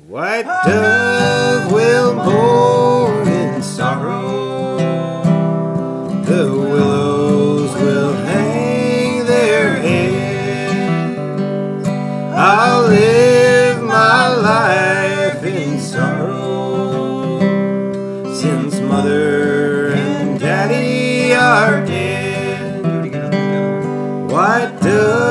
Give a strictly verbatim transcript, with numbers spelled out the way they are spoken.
White dove will mourn in sorrow, the willows will hang their heads. I'll live my life in sorrow, since mother and daddy are dead. White dove